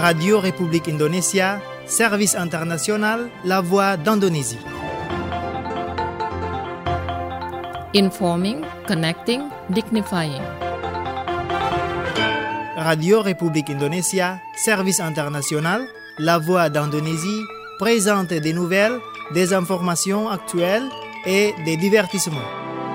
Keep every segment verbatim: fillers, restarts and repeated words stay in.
Radio République Indonésia, service international, la voix d'Indonésie. Informing, connecting, dignifying. Radio République Indonésia, service international, la voix d'Indonésie, présente des nouvelles, des informations actuelles et des divertissements.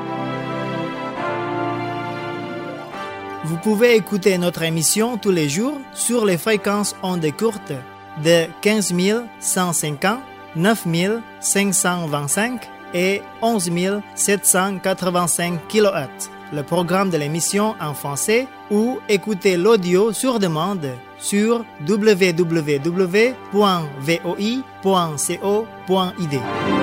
Vous pouvez écouter notre émission tous les jours sur les fréquences ondes courtes de quinze mille cent cinquante, neuf mille cinq cent vingt-cinq et onze mille sept cent quatre-vingt-cinq kilohertz. Le programme de l'émission en français ou écouter l'audio sur demande sur w w w point v o i point co point i d.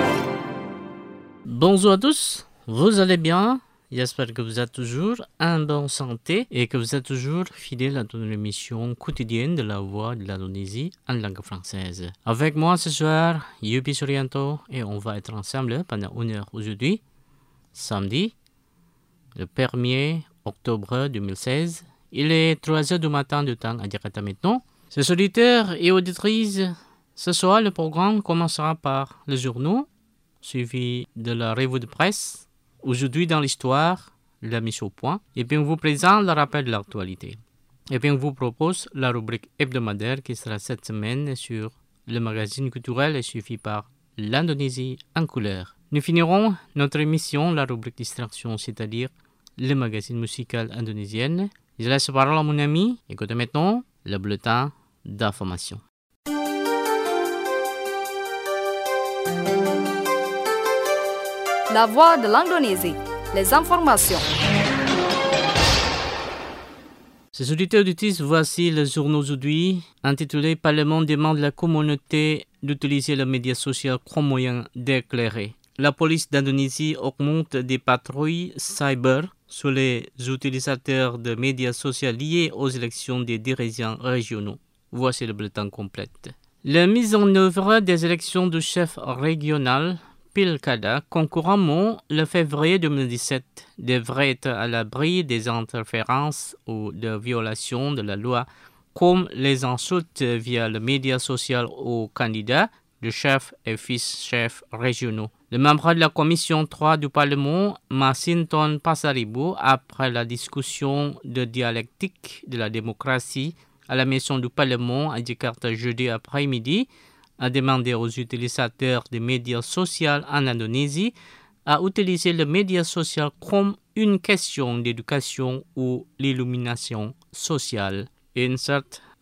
Bonjour à tous, vous allez bien? J'espère que vous êtes toujours en bonne santé et que vous êtes toujours fidèles à notre émission quotidienne de la voix de l'Indonésie en langue française. Avec moi ce soir, Yubi Suryanto, et on va être ensemble pendant une heure aujourd'hui, samedi, le premier octobre deux mille seize. Il est trois heures du matin du temps à Jakarta maintenant. Chers auditeurs et auditrices, ce soir le programme commencera par le journal, suivi de la revue de presse. Aujourd'hui dans l'histoire, la mise au point, et puis on vous présente le rappel de l'actualité. Et puis on vous propose la rubrique hebdomadaire qui sera cette semaine sur le magazine culturel et suivi par l'Indonésie en couleur. Nous finirons notre émission, la rubrique distraction, c'est-à-dire le magazine musical indonésien. Je laisse la parole à mon ami. Écoutez maintenant le bulletin d'information. La voix de l'Indonésie, les informations. Ces auditeurs auditrices, voici le journal aujourd'hui intitulé « Parlement demande à la communauté d'utiliser les médias sociaux comme moyen d'éclairer ». La police d'Indonésie augmente des patrouilles cyber sur les utilisateurs de médias sociaux liés aux élections des dirigeants régionaux. Voici le bulletin complet. La mise en œuvre des élections du chef régional Pilkada concurremment le février deux mille dix-sept devrait être à l'abri des interférences ou de violations de la loi comme les insultes via les médias sociaux aux candidats de chefs et vice-chefs régionaux. Le membre de la commission trois du Parlement, Masinton Pasaribu, après la discussion de dialectique de la démocratie à la maison du Parlement à Jakarta jeudi après-midi, a demandé aux utilisateurs des médias sociaux en Indonésie à utiliser les médias sociaux comme une question d'éducation ou l'illumination sociale. Insert.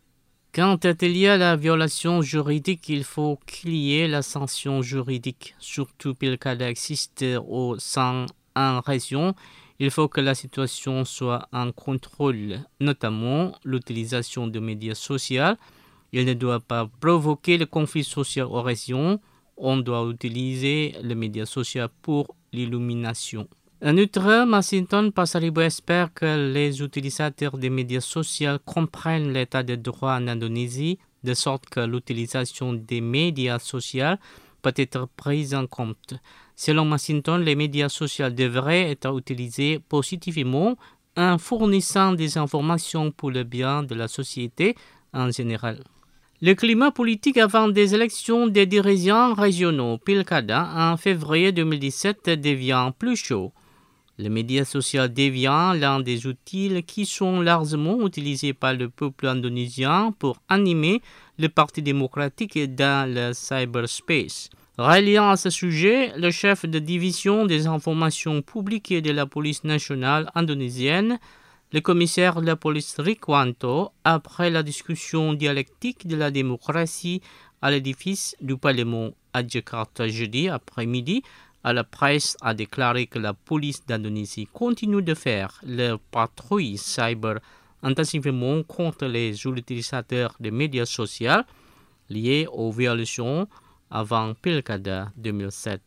Quand il y a la violation juridique, il faut qu'il y ait la sanction juridique. Surtout Pilkada existe au sein en région, il faut que la situation soit en contrôle, notamment l'utilisation des médias sociaux. Il ne doit pas provoquer le conflit social aux régions. On doit utiliser les médias sociaux pour l'illumination. En outre, Masinton Pasaribu espère que les utilisateurs des médias sociaux comprennent l'état de droit en Indonésie, de sorte que l'utilisation des médias sociaux peut être prise en compte. Selon Masinton, les médias sociaux devraient être utilisés positivement en fournissant des informations pour le bien de la société en général. Le climat politique avant des élections des dirigeants régionaux Pilkada en février deux mille dix-sept devient plus chaud. Les médias sociaux deviennent l'un des outils qui sont largement utilisés par le peuple indonésien pour animer le Parti démocratique dans le cyberspace. Reliant à ce sujet, le chef de division des informations publiques de la police nationale indonésienne, le commissaire de la police Rikwanto, après la discussion dialectique de la démocratie à l'édifice du Parlement à Jakarta jeudi après-midi, à la presse a déclaré que la police d'Indonésie continue de faire leur patrouille cyber intensivement contre les utilisateurs des médias sociaux liés aux violations avant Pilkada deux mille sept.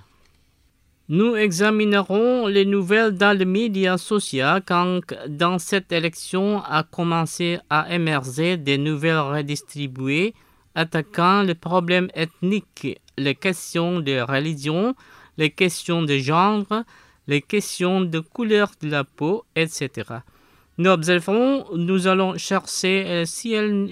Nous examinerons les nouvelles dans les médias sociaux quand dans cette élection a commencé à émerger des nouvelles redistribuées attaquant les problèmes ethniques, les questions de religion, les questions de genre, les questions de couleur de la peau, et cetera. Nous observons, nous allons chercher si elle est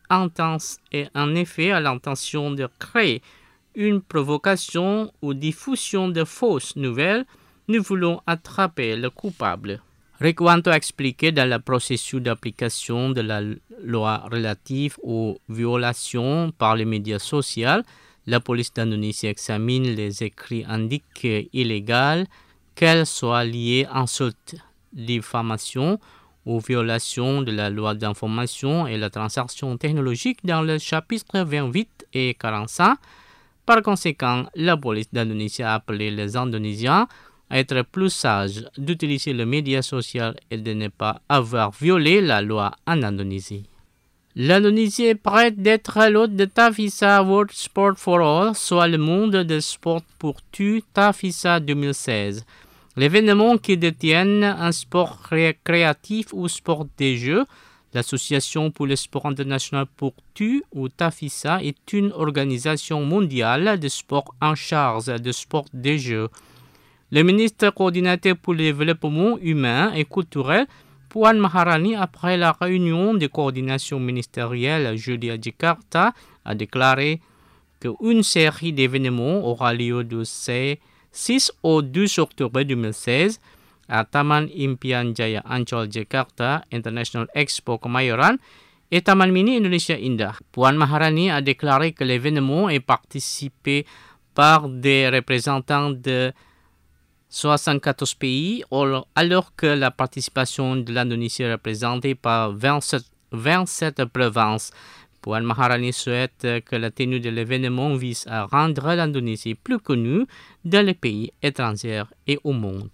intense et en effet à l'intention de créer une provocation ou diffusion de fausses nouvelles, nous voulons attraper le coupable. Rekwanto a expliqué dans le processus d'application de la loi relative aux violations par les médias sociaux, la police d'Indonésie examine les écrits indiqués illégaux, qu'elles soient liées à insultes, diffamation ou violation de la loi d'information et la transaction technologique dans le chapitre vingt-huit et quarante-cinq. Par conséquent, la police d'Indonésie a appelé les Indonésiens à être plus sages, d'utiliser les médias sociaux et de ne pas avoir violé la loi en Indonésie. L'Indonésie est prête d'être l'hôte de Tavisa World Sport for All, soit le monde de sport pour tous Tavisa deux mille seize. L'événement qui détient un sport créatif ou sport des jeux, l'Association pour le sport international pour tous ou Tavisa est une organisation mondiale de sport en charge de sport des jeux. Le ministre coordinateur pour le développement humain et culturel, Puan Maharani, après la réunion de coordination ministérielle jeudi à Jakarta, a déclaré qu'une série d'événements aura lieu du six au douze octobre deux mille seize à Taman Impian Jaya Ancol Jakarta International Expo Kemayoran et Taman Mini Indonesia Indah. Puan Maharani a déclaré que l'événement est participé par des représentants de soixante-quatorze pays, alors que la participation de l'Indonésie est représentée par vingt-sept, vingt-sept provinces. Puan Maharani souhaite que la tenue de l'événement vise à rendre l'Indonésie plus connue dans les pays étrangers et au monde.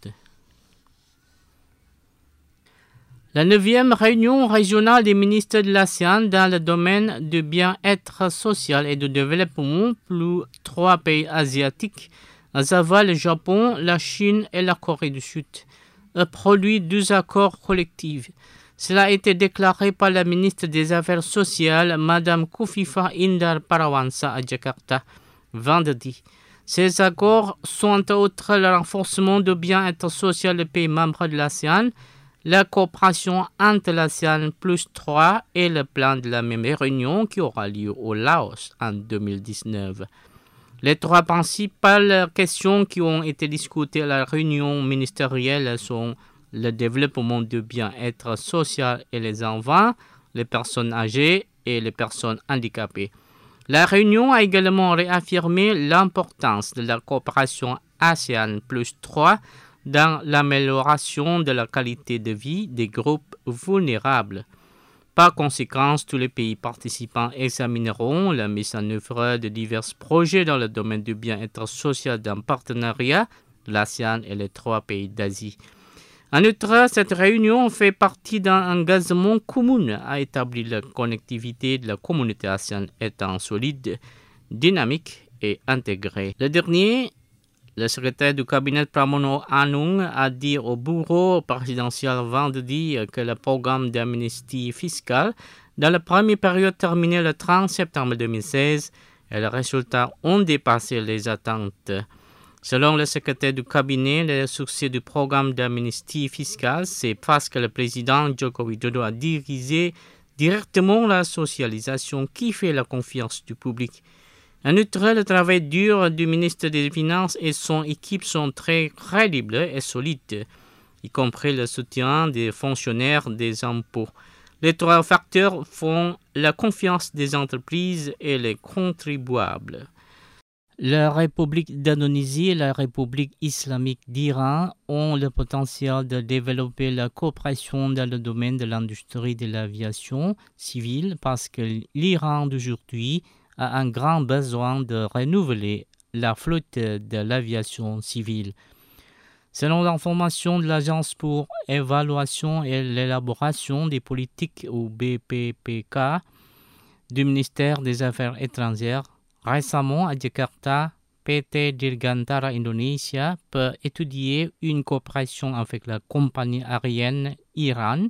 La neuvième réunion régionale des ministres de l'ASEAN dans le domaine du bien-être social et du développement pour trois pays asiatiques, à savoir le Japon, la Chine et la Corée du Sud, a produit deux accords collectifs. Cela a été déclaré par la ministre des Affaires sociales, Madame Kofifa Indar Parawansa à Jakarta, vendredi. Ces accords sont entre autres le renforcement du bien-être social des pays membres de l'ASEAN, la coopération entre l'ASEAN plus trois et le plan de la même réunion qui aura lieu au Laos en deux mille dix-neuf. Les trois principales questions qui ont été discutées à la réunion ministérielle sont le développement du bien-être social et les enfants, les personnes âgées et les personnes handicapées. La réunion a également réaffirmé l'importance de la coopération ASEAN plus trois dans l'amélioration de la qualité de vie des groupes vulnérables. Par conséquent, tous les pays participants examineront la mise en œuvre de divers projets dans le domaine du bien-être social d'un partenariat de l'ASEAN et les trois pays d'Asie. En outre, cette réunion fait partie d'un engagement commun à établir la connectivité de la communauté ASEAN étant solide, dynamique et intégrée. Le dernier, le secrétaire du cabinet Pramono Anung a dit au bureau présidentiel vendredi que le programme d'amnistie fiscale dans la première période terminée le trente septembre deux mille seize et les résultats ont dépassé les attentes. Selon le secrétaire du cabinet, le succès du programme d'amnistie fiscale, c'est parce que le président Joko Widodo a dirigé directement la socialisation qui fait la confiance du public. En outre, le travail dur du ministre des Finances et son équipe sont très crédibles et solides, y compris le soutien des fonctionnaires des impôts. Les trois facteurs font la confiance des entreprises et les contribuables. La République d'Indonésie et la République islamique d'Iran ont le potentiel de développer la coopération dans le domaine de l'industrie de l'aviation civile parce que l'Iran d'aujourd'hui a un grand besoin de renouveler la flotte de l'aviation civile. Selon l'information de l'Agence pour l'évaluation et l'élaboration des politiques ou B P P K du ministère des Affaires étrangères, récemment à Jakarta, P T Dirgantara Indonesia peut étudier une coopération avec la compagnie aérienne Iran,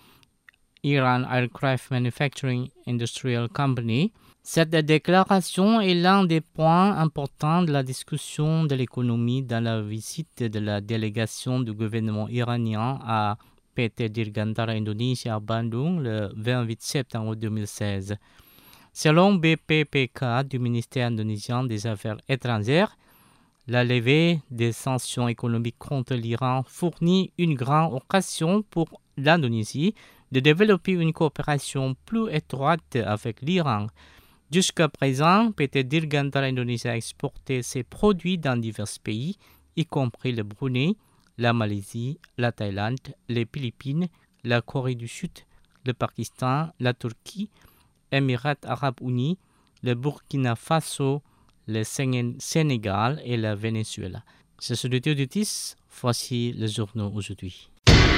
Iran Aircraft Manufacturing Industrial Company. Cette déclaration est l'un des points importants de la discussion de l'économie dans la visite de la délégation du gouvernement iranien à P T Dirgantara Indonesia à Bandung le vingt-huit septembre deux mille seize. Selon B P P K du ministère indonésien des Affaires étrangères, la levée des sanctions économiques contre l'Iran fournit une grande occasion pour l'Indonésie de développer une coopération plus étroite avec l'Iran. Jusqu'à présent, P T Dirgantara Indonesia a exporté ses produits dans divers pays, y compris le Brunei, la Malaisie, la Thaïlande, les Philippines, la Corée du Sud, le Pakistan, la Turquie, Émirats arabes unis, le Burkina Faso, le Sénégal et le Venezuela. C'est sur le auditrice, voici les journaux aujourd'hui.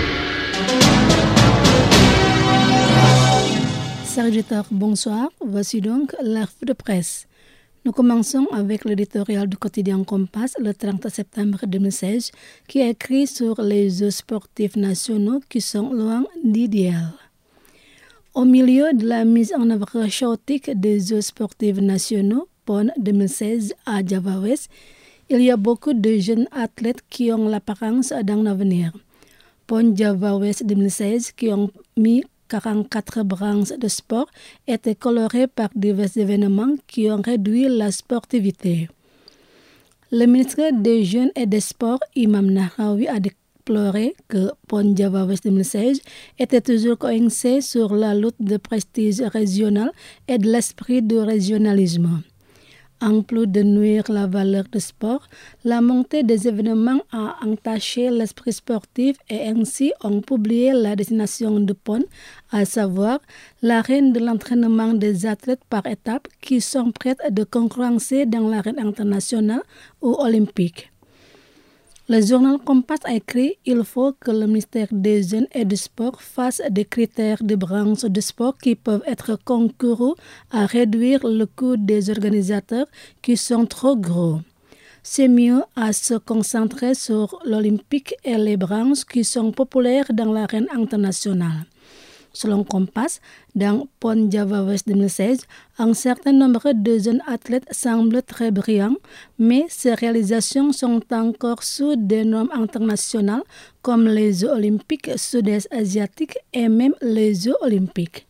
Chers auditeurs, bonsoir. Voici donc la revue de presse. Nous commençons avec l'éditorial du quotidien Compass le trente septembre deux mille seize qui a écrit sur les Jeux sportifs nationaux qui sont loin d'idéal. Au milieu de la mise en œuvre chaotique des Jeux sportifs nationaux P O N deux mille seize à Java West, il y a beaucoup de jeunes athlètes qui ont l'apparence d'un avenir. P O N Java West deux mille seize qui ont mis quarante-quatre branches de sport étaient colorées par divers événements qui ont réduit la sportivité. Le ministre des Jeunes et des Sports, Imam Nahraoui, a déploré que P O N Java West deux mille seize était toujours coincé sur la lutte de prestige régional et de l'esprit de régionalisme. En plus de nuire la valeur du sport, la montée des événements a entaché l'esprit sportif et ainsi ont publié la destination de P O N, à savoir l'arène de l'entraînement des athlètes par étapes qui sont prêtes de concurrencer dans l'arène internationale ou olympique. Le journal Compass a écrit « Il faut que le ministère des Jeunes et du Sport fasse des critères de branches de sport qui peuvent être concourus à réduire le coût des organisateurs qui sont trop gros. C'est mieux à se concentrer sur l'olympique et les branches qui sont populaires dans l'arène internationale. » Selon Compass, dans P O N Java West deux mille seize, un certain nombre de jeunes athlètes semblent très brillants, mais ces réalisations sont encore sous des normes internationales comme les Jeux olympiques sud-est asiatiques et même les Jeux olympiques.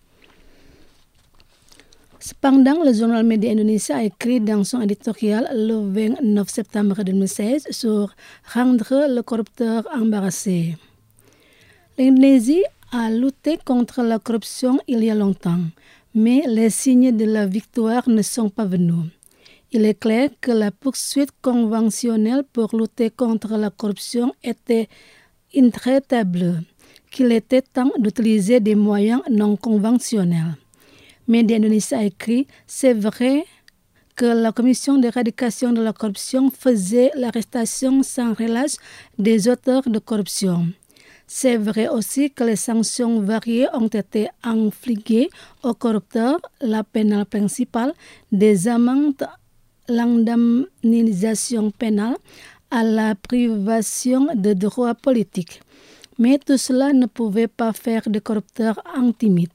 Cependant, le journal Média Indonésia a écrit dans son éditorial le vingt-neuf septembre deux mille seize sur « Rendre le corrupteur embarrassé ». L'Indonésie a lutté contre la corruption il y a longtemps, mais les signes de la victoire ne sont pas venus. Il est clair que la poursuite conventionnelle pour lutter contre la corruption était intraitable, qu'il était temps d'utiliser des moyens non conventionnels. Média Indonésia a écrit « C'est vrai que la commission d'éradication de la corruption faisait l'arrestation sans relâche des auteurs de corruption. C'est vrai aussi que les sanctions variées ont été infligées aux corrupteurs, la peine principale, des amendes, l'indemnisation pénale, à la privation de droits politiques. Mais tout cela ne pouvait pas faire des corrupteurs intimides.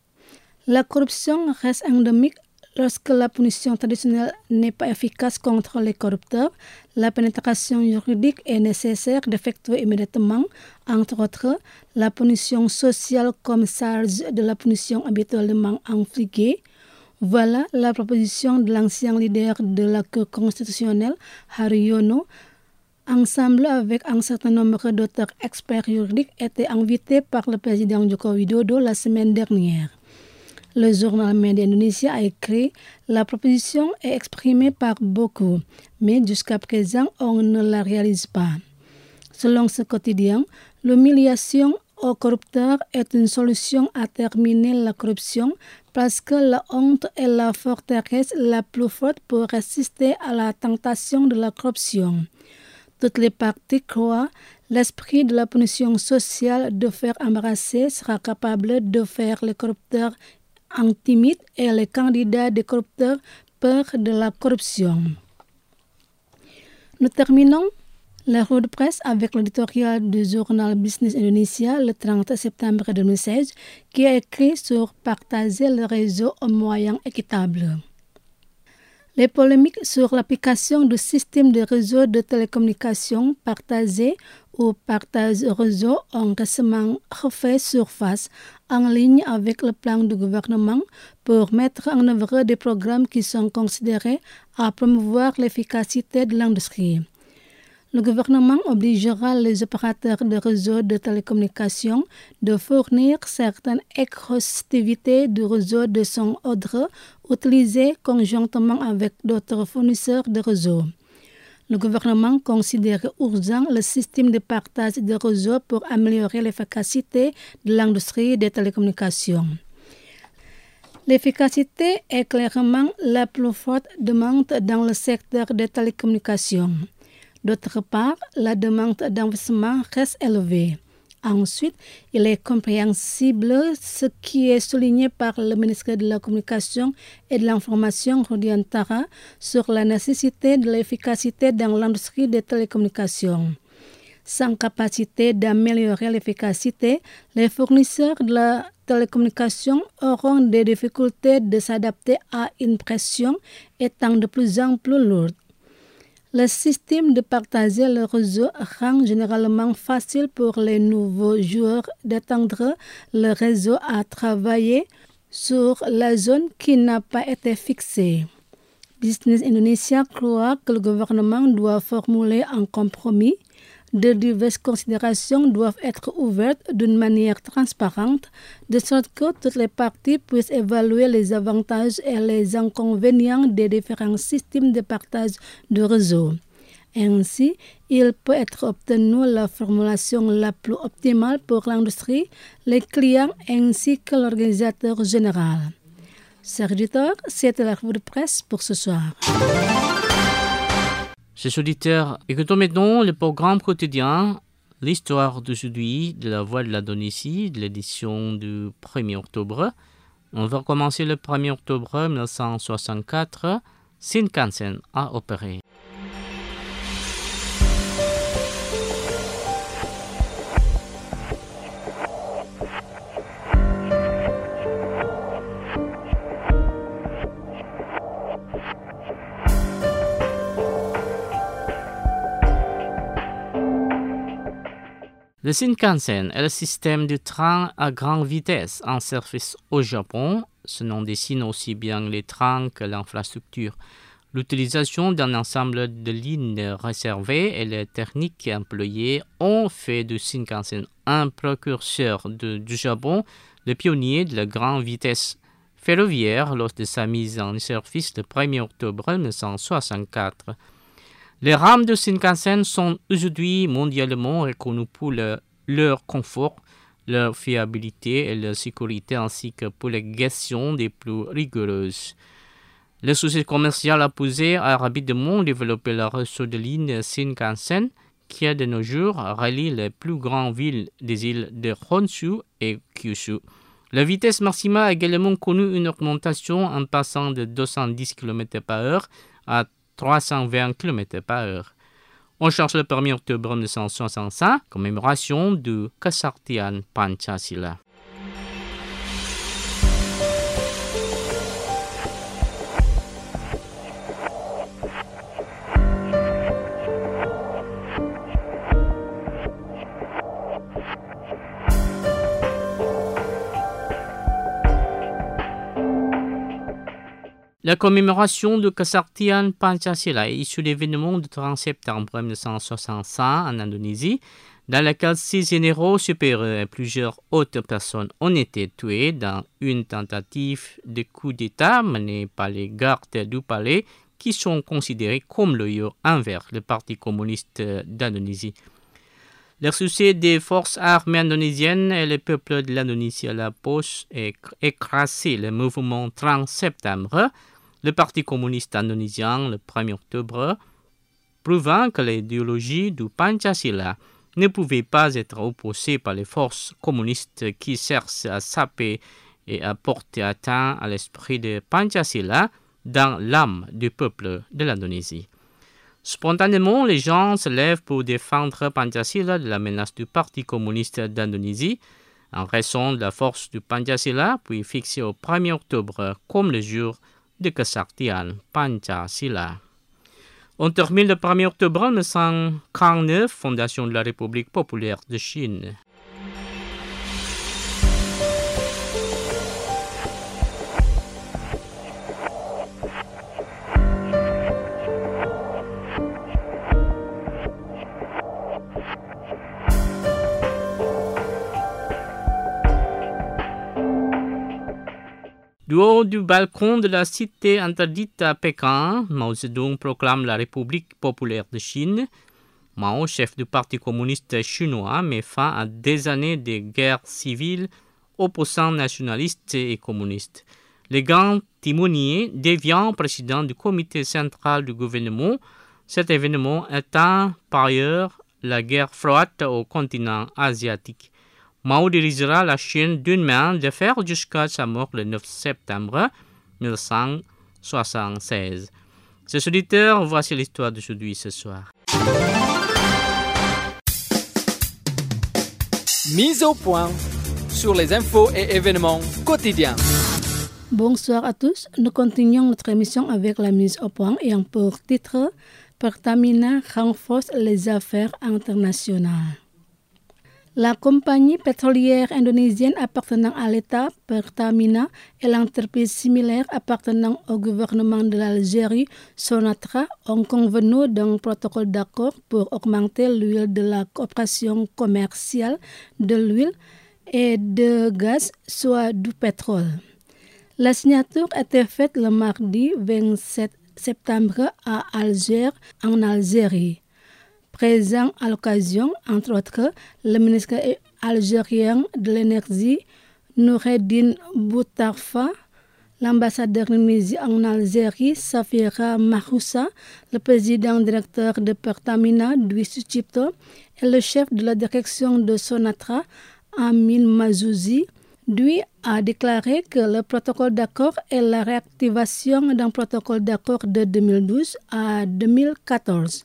La corruption reste endémique lorsque la punition traditionnelle n'est pas efficace contre les corrupteurs. La pénétration juridique est nécessaire d'effectuer immédiatement, entre autres, la punition sociale comme charge de la punition habituellement infligée. Voilà la proposition de l'ancien leader de la Cour constitutionnelle, Haryono, ensemble avec un certain nombre d'auteurs experts juridiques, était invité par le président Joko Widodo la semaine dernière. Le journal Média Indonésia a écrit « La proposition est exprimée par beaucoup, mais jusqu'à présent, on ne la réalise pas. » Selon ce quotidien, l'humiliation aux corrupteurs est une solution à terminer la corruption parce que la honte est la forteresse la plus forte pour résister à la tentation de la corruption. Toutes les parties croient l'esprit de la punition sociale de faire embrasser sera capable de faire les corrupteurs intimides et les candidats des corrupteurs peur de la corruption. Nous terminons la revue de presse avec l'éditorial du journal Business Indonesia le trente septembre deux mille seize qui a écrit sur partager le réseau aux moyens équitables. Les polémiques sur l'application du système de réseau de télécommunications partagé ou partage réseau ont récemment refait surface en ligne avec le plan du gouvernement pour mettre en œuvre des programmes qui sont considérés à promouvoir l'efficacité de l'industrie. Le gouvernement obligera les opérateurs de réseaux de télécommunications de fournir certaines exhaustivités du réseau de son ordre utilisé conjointement avec d'autres fournisseurs de réseaux. Le gouvernement considère urgent le système de partage de réseaux pour améliorer l'efficacité de l'industrie des télécommunications. L'efficacité est clairement la plus forte demande dans le secteur des télécommunications. D'autre part, la demande d'investissement reste élevée. Ensuite, il est compréhensible ce qui est souligné par le ministre de la Communication et de l'Information, Rudi Antara, sur la nécessité de l'efficacité dans l'industrie des télécommunications. Sans capacité d'améliorer l'efficacité, les fournisseurs de la télécommunication auront des difficultés de s'adapter à une pression étant de plus en plus lourde. Le système de partager le réseau rend généralement facile pour les nouveaux joueurs d'étendre le réseau à travailler sur la zone qui n'a pas été fixée. Business Indonesia croit que le gouvernement doit formuler un compromis. De diverses considérations doivent être ouvertes d'une manière transparente, de sorte que toutes les parties puissent évaluer les avantages et les inconvénients des différents systèmes de partage de réseau. Ainsi, il peut être obtenu la formulation la plus optimale pour l'industrie, les clients ainsi que l'organisateur général. Chers auditeurs, c'était la revue de presse pour ce soir. Chers auditeurs, écoutons maintenant le programme quotidien, l'histoire d'aujourd'hui de la Voix de l'Indonésie, de l'édition du premier octobre. On va commencer le premier octobre mille neuf cent soixante-quatre, Shinkansen a opéré. Le Shinkansen est le système de train à grande vitesse en service au Japon. Ce nom désigne aussi bien les trains que l'infrastructure. L'utilisation d'un ensemble de lignes réservées et les techniques employées ont fait du Shinkansen un précurseur de, du Japon, le pionnier de la grande vitesse ferroviaire lors de sa mise en service le premier octobre mille neuf cent soixante-quatre. Les rames de Shinkansen sont aujourd'hui mondialement reconnues pour le, leur confort, leur fiabilité et leur sécurité ainsi que pour les gestions des plus rigoureuses. Le succès commercial a poussé à rapidement développer le réseau de lignes Shinkansen qui, de nos jours, relie les plus grandes villes des îles de Honshu et Kyushu. La vitesse maximale a également connu une augmentation en passant de deux cent dix kilomètres par heure à trois cent vingt kilomètres par heure. On cherche le premier octobre mille neuf cent soixante-cinq, commémoration du Kesaktian Pancasila. La commémoration du Kesaktian Pancasila est issue de l'événement du trente septembre mille neuf cent soixante-cinq en Indonésie, dans lequel six généraux supérieurs et plusieurs autres personnes ont été tués dans une tentative de coup d'État menée par les gardes du palais qui sont considérés comme loyaux envers le Parti communiste d'Indonésie. Le succès des forces armées indonésiennes et le peuple de l'Indonésie à la poche et écrasé le mouvement trente septembre, le Parti communiste indonésien le premier octobre, prouvant que l'idéologie du Pancasila ne pouvait pas être opposée par les forces communistes qui cherchent à saper et à porter atteinte à l'esprit de Pancasila dans l'âme du peuple de l'Indonésie. Spontanément, les gens se lèvent pour défendre Pancasila de la menace du Parti communiste d'Indonésie, en raison de la force du Pancasila, puis fixé au premier octobre comme le jour de kesaktian Pancasila. On termine le premier octobre mille neuf cent quarante-neuf, fondation de la République populaire de Chine. Du haut du balcon de la cité interdite à Pékin, Mao Zedong proclame la République populaire de Chine. Mao, chef du Parti communiste chinois, met fin à des années de guerre civile opposant nationalistes et communistes. Le grand timonier devient président du comité central du gouvernement, cet événement étant par ailleurs la guerre froide au continent asiatique. Mao dirigera la Chine d'une main de fer jusqu'à sa mort le neuf septembre mille neuf cent soixante-seize. Chers auditeurs, voici l'histoire d'aujourd'hui ce soir. Mise au point sur les infos et événements quotidiens. Bonsoir à tous. Nous continuons notre émission avec la mise au point ayant pour titre Pertamina renforce les affaires internationales. La compagnie pétrolière indonésienne appartenant à l'État, Pertamina, et l'entreprise similaire appartenant au gouvernement de l'Algérie, Sonatra, ont convenu d'un protocole d'accord pour augmenter l'huile de la coopération commerciale de l'huile et de gaz, soit du pétrole. La signature a été faite le mardi vingt-sept septembre à Alger, en Algérie. Présent à l'occasion, entre autres, le ministre algérien de l'énergie, Noureddin Boutarfa, l'ambassadeur d'Indonésie en Algérie, Safira Mahroussa, le président directeur de Pertamina, Dwi Sucipto, et le chef de la direction de Sonatra, Amin Mazouzi. Dwi a déclaré que le protocole d'accord est la réactivation d'un protocole d'accord de deux mille douze à deux mille quatorze.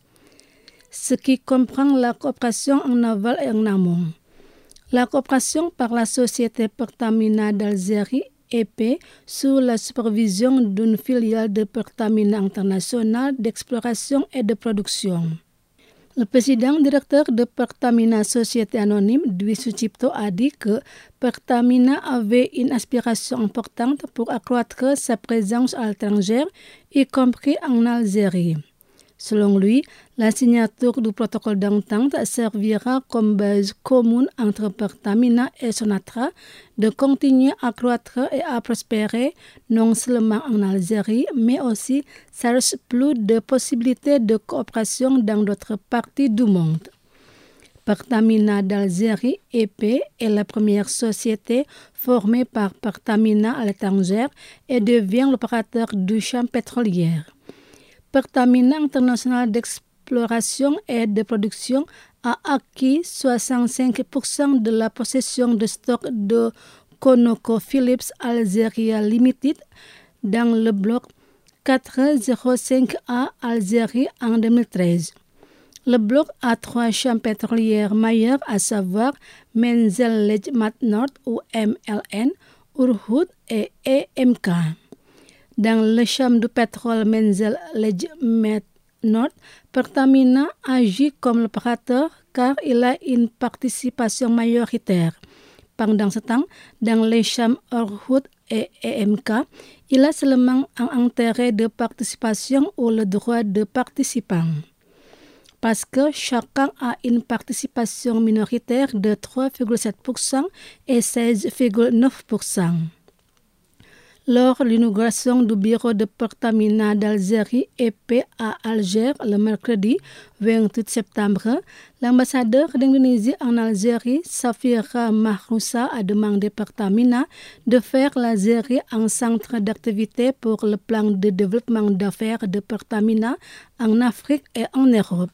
Ce qui comprend la coopération en aval et en amont. La coopération par la société Pertamina d'Algérie, E P, sous la supervision d'une filiale de Pertamina International d'exploration et de production. Le président directeur de Pertamina Société Anonyme, Dwi Sucipto, a dit que Pertamina avait une aspiration importante pour accroître sa présence à l'étranger, y compris en Algérie. Selon lui, la signature du protocole d'entente servira comme base commune entre Pertamina et Sonatra de continuer à croître et à prospérer non seulement en Algérie, mais aussi cherche plus de possibilités de coopération dans d'autres parties du monde. Pertamina d'Algérie, E P, est la première société formée par Pertamina à l'étranger et devient l'opérateur du champ pétrolier. Pertamina International d'exploration et de production a acquis soixante-cinq pour cent de la possession de stock de ConocoPhillips Algeria Limited dans le bloc quatre zéro cinq A Algérie en deux mille treize. Le bloc a trois champs pétroliers majeurs, à savoir Menzel Lejmat Nord ou M L N, Urhud et E M K. Dans le champ du pétrole Menzel Lejmet Nord, Pertamina agit comme l'opérateur car il a une participation majoritaire. Pendant ce temps, dans les champs Urhud et E M K, il a seulement un intérêt de participation ou le droit de participant. Parce que chacun a une participation minoritaire de trois virgule sept pour cent et seize virgule neuf pour cent. Lors de l'inauguration du bureau de Pertamina d'Algérie, E P, à Alger, le mercredi vingt-huit septembre, l'ambassadeur d'Indonésie en Algérie, Safira Mahroussa, a demandé Pertamina de faire l'Algérie un centre d'activité pour le plan de développement d'affaires de Pertamina en Afrique et en Europe.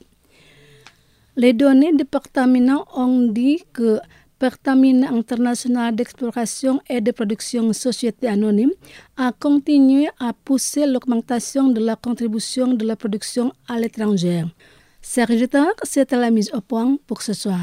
Les données de Pertamina ont dit que Pertamina International d'exploration et de production Société Anonyme a continué à pousser l'augmentation de la contribution de la production à l'étranger. Chers auditeurs, c'était la mise au point pour ce soir.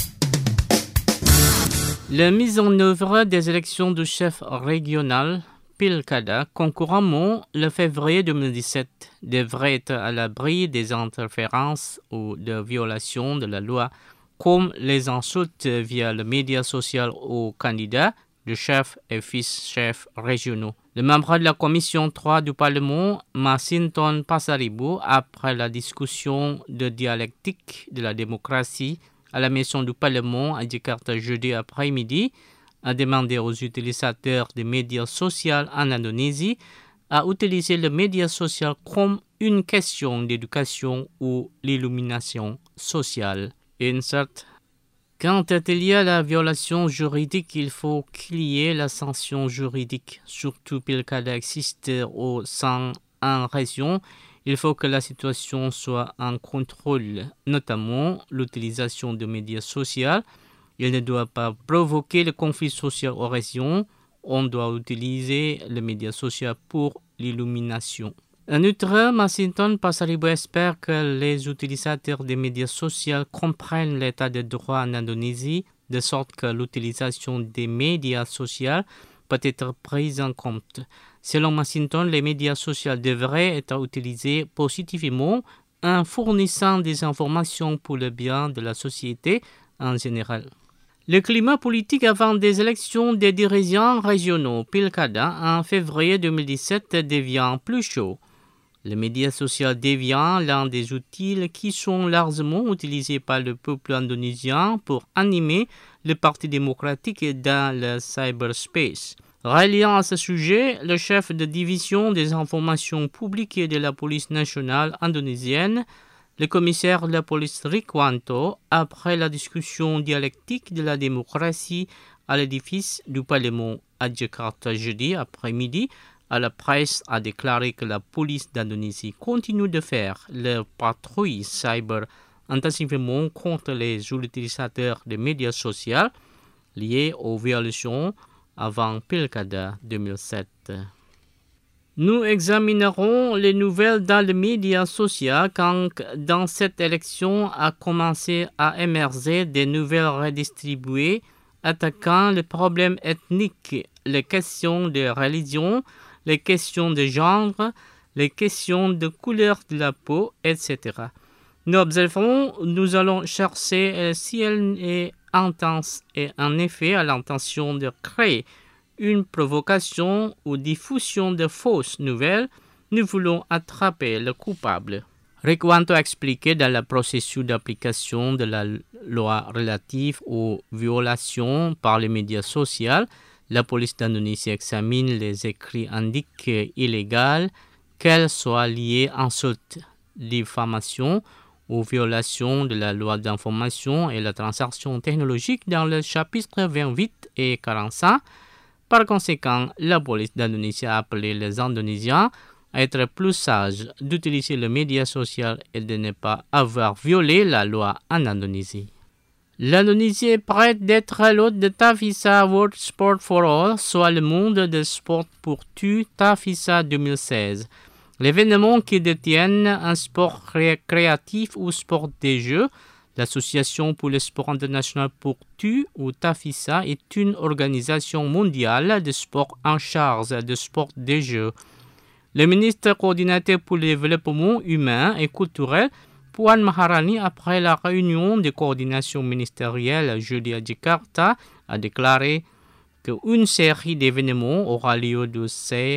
La mise en œuvre des élections du chef régional Pilkada, concurremment, le février deux mille dix-sept, devrait être à l'abri des interférences ou de violations de la loi, comme les insultes via les médias sociaux aux candidats de chefs et vice-chefs régionaux. Le membre de la commission trois du Parlement, Masinton Pasaribu, après la discussion de dialectique de la démocratie à la maison du Parlement à Jakarta jeudi après-midi, a demandé aux utilisateurs des médias sociaux en Indonésie à utiliser les médias sociaux comme une question d'éducation ou l'illumination sociale. Insert. Quand il y a la violation juridique, il faut qu'il y ait la sanction juridique. Surtout Pilkada existe au sein d'une région, il faut que la situation soit en contrôle, notamment l'utilisation des médias sociaux. Il ne doit pas provoquer le conflit social aux régions. On doit utiliser les médias sociaux pour l'illumination. En outre, Masinton Pasaribu espère que les utilisateurs des médias sociaux comprennent l'état de droit en Indonésie, de sorte que l'utilisation des médias sociaux peut être prise en compte. Selon Masinton, les médias sociaux devraient être utilisés positivement en fournissant des informations pour le bien de la société en général. Le climat politique avant des élections des dirigeants régionaux Pilkada en février deux mille dix-sept devient plus chaud. Les médias sociaux deviennent l'un des outils qui sont largement utilisés par le peuple indonésien pour animer le Parti démocratique dans le cyberspace. Reliant à ce sujet, le chef de division des informations publiques de la police nationale indonésienne, le commissaire de la police Rikwanto, après la discussion dialectique de la démocratie à l'édifice du Parlement à Jakarta jeudi après-midi, à la presse a déclaré que la police d'Indonésie continue de faire leur patrouille cyber intensivement contre les utilisateurs des médias sociaux liés aux violations avant Pilkada deux mille sept. Nous examinerons les nouvelles dans les médias sociaux quand dans cette élection a commencé à émerger des nouvelles redistribuées attaquant les problèmes ethniques, les questions de religion, les questions de genre, les questions de couleur de la peau, et cetera. Nous observons, nous allons chercher si elle est intense et en effet à l'intention de créer une provocation ou diffusion de fausses nouvelles, nous voulons attraper le coupable. Rikwanto a expliqué dans le processus d'application de la loi relative aux violations par les médias sociaux, la police d'Indonésie examine les écrits indiques illégaux, qu'elles soient liées à insultes, diffamation ou violation de la loi d'information et la transaction technologique dans le chapitre vingt-huit et quarante-cinq. Par conséquent, la police d'Indonésie a appelé les Indonésiens à être plus sages, d'utiliser les médias sociaux et de ne pas avoir violé la loi en Indonésie. L'Indonésie est prête d'être l'hôte de Tavisa World Sport for All, soit le monde de sport pour tous Tavisa deux mille seize. L'événement qui détient un sport créatif ou sport des jeux, l'Association pour le sport international pour tous ou Tavisa est une organisation mondiale de sport en charge de sport des jeux. Le ministre coordinateur pour le développement humain et culturel, Puan Maharani, après la réunion de coordination ministérielle jeudi à Jakarta, a déclaré qu'une série d'événements aura lieu du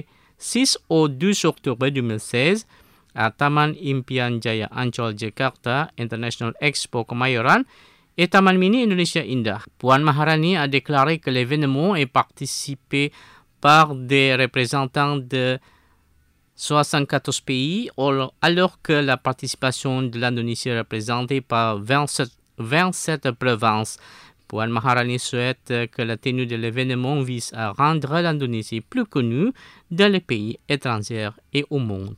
six au douze octobre deux mille seize à Taman Impian Jaya Ancol Jakarta International Expo Kemayoran et Taman Mini Indonesia Indah. Puan Maharani a déclaré que l'événement est participé par des représentants de soixante-quatorze pays, alors que la participation de l'Indonésie est représentée par vingt-sept, vingt-sept provinces. Puan Maharani souhaite que la tenue de l'événement vise à rendre l'Indonésie plus connue dans les pays étrangers et au monde.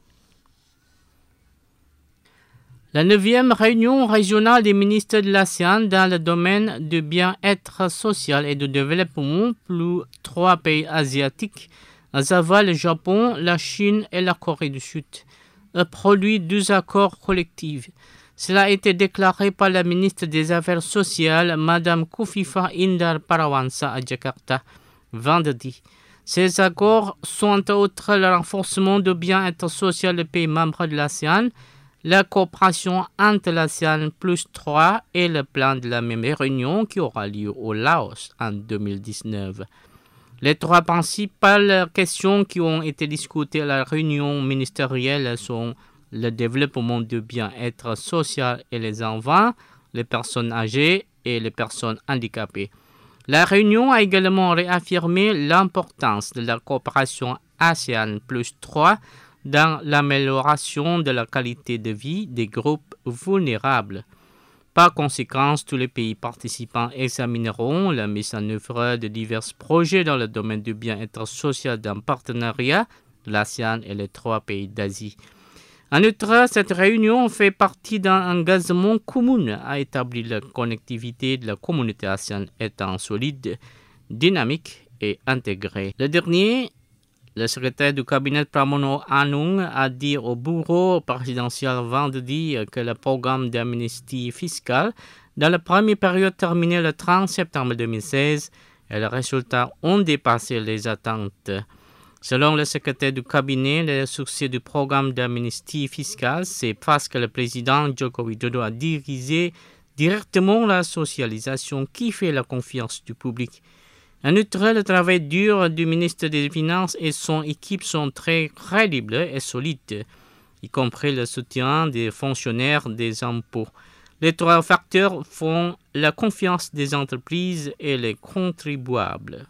La neuvième réunion régionale des ministres de l'ASEAN dans le domaine du bien-être social et du développement plus trois pays asiatiques, à savoir le Japon, la Chine et la Corée du Sud, a produit deux accords collectifs. Cela a été déclaré par la ministre des Affaires sociales, Madame Kofifa Indar Parawansa à Jakarta, vendredi. Ces accords sont entre autres le renforcement du bien-être social des pays membres de l'ASEAN, la coopération entre l'ASEAN plus trois et le plan de la même réunion qui aura lieu au Laos en deux mille dix-neuf. Les trois principales questions qui ont été discutées à la réunion ministérielle sont le développement du bien-être social et les enfants, les personnes âgées et les personnes handicapées. La réunion a également réaffirmé l'importance de la coopération ASEAN plus trois dans l'amélioration de la qualité de vie des groupes vulnérables. Par conséquent, tous les pays participants examineront la mise en œuvre de divers projets dans le domaine du bien-être social d'un partenariat de l'ASEAN et les trois pays d'Asie. En outre, cette réunion fait partie d'un engagement commun à établir la connectivité de la communauté ASEAN étant solide, dynamique et intégrée. Le dernier, le secrétaire du cabinet Pramono Anung a dit au bureau présidentiel vendredi que le programme d'amnistie fiscale dans la première période terminée le trente septembre deux mille seize et les résultats ont dépassé les attentes. Selon le secrétaire du cabinet, le succès du programme d'amnistie fiscale, c'est parce que le président Joko Widodo a dirigé directement la socialisation qui fait la confiance du public. En outre, le travail dur du ministre des Finances et son équipe sont très crédibles et solides, y compris le soutien des fonctionnaires des impôts. Les trois facteurs font la confiance des entreprises et les contribuables.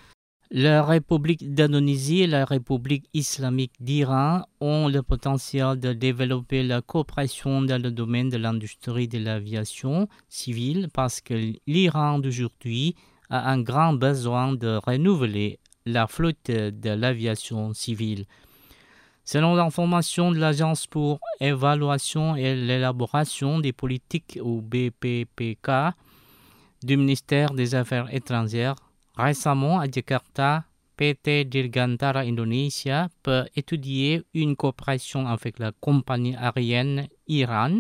La République d'Indonésie et la République islamique d'Iran ont le potentiel de développer la coopération dans le domaine de l'industrie de l'aviation civile parce que l'Iran d'aujourd'hui a un grand besoin de renouveler la flotte de l'aviation civile. Selon l'information de l'Agence pour l'évaluation et l'élaboration des politiques ou B P P K du ministère des Affaires étrangères, récemment à Jakarta, P T Dirgantara Indonesia peut étudier une coopération avec la compagnie aérienne Iran,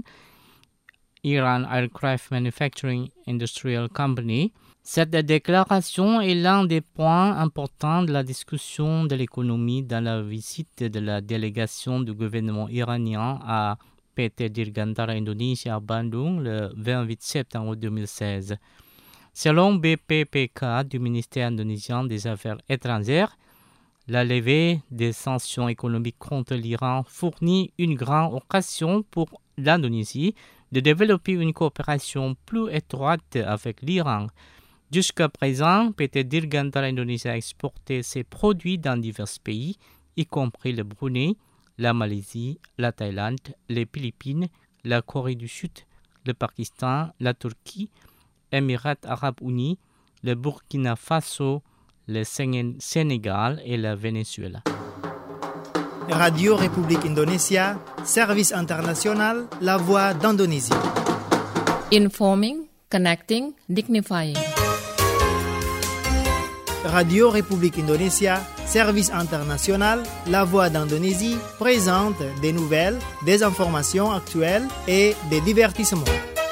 Iran Aircraft Manufacturing Industrial Company. Cette déclaration est l'un des points importants de la discussion de l'économie dans la visite de la délégation du gouvernement iranien à P T Dirgantara Indonesia à Bandung le vingt-huit septembre deux mille seize. Selon B P P K du ministère indonésien des Affaires étrangères, la levée des sanctions économiques contre l'Iran fournit une grande occasion pour l'Indonésie de développer une coopération plus étroite avec l'Iran. Jusqu'à présent, P T Dirgantara Indonesia a exporté ses produits dans divers pays, y compris le Brunei, la Malaisie, la Thaïlande, les Philippines, la Corée du Sud, le Pakistan, la Turquie, Émirats arabes unis, le Burkina Faso, le Sénégal et le Venezuela. Radio République Indonésia, service international, la voix d'Indonésie. Informing, connecting, dignifying. Radio République Indonésia, service international, la voix d'Indonésie, présente des nouvelles, des informations actuelles et des divertissements.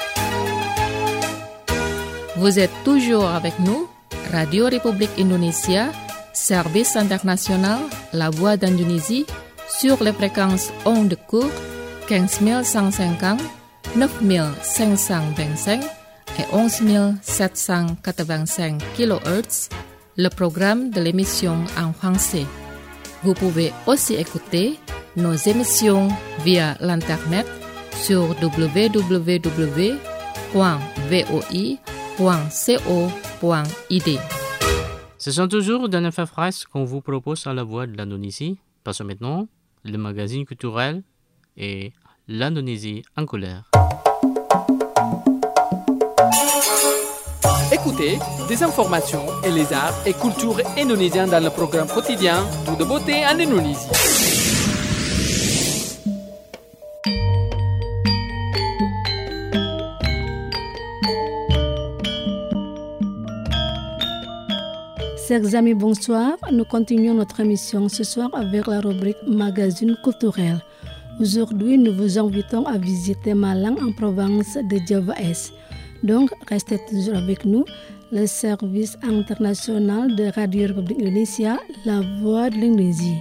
Vous êtes toujours avec nous, Radio République Indonésia, service international, la voix d'Indonésie, sur les fréquences ondes courtes quinze mille cent cinquante, neuf mille cinq cent vingt-cinq et onze mille sept cent quatre-vingt-cinq kilohertz, le programme de l'émission en français. Vous pouvez aussi écouter nos émissions via l'Internet sur w w w point voi point co point i d. Ce sont toujours de neuf phrases qu'on vous propose à la voix de l'Indonésie. Passons maintenant le magazine culturel et l'Indonésie en couleur. Écoutez des informations et les arts et cultures indonésiens dans le programme quotidien Tout de beauté en Indonésie. Chers amis, bonsoir. Nous continuons notre émission ce soir avec la rubrique Magazine culturel. Aujourd'hui, nous vous invitons à visiter Malang en province de Java Est. Donc, restez toujours avec nous. Le service international de Radio République Indonésia, La Voix de l'Indonésie.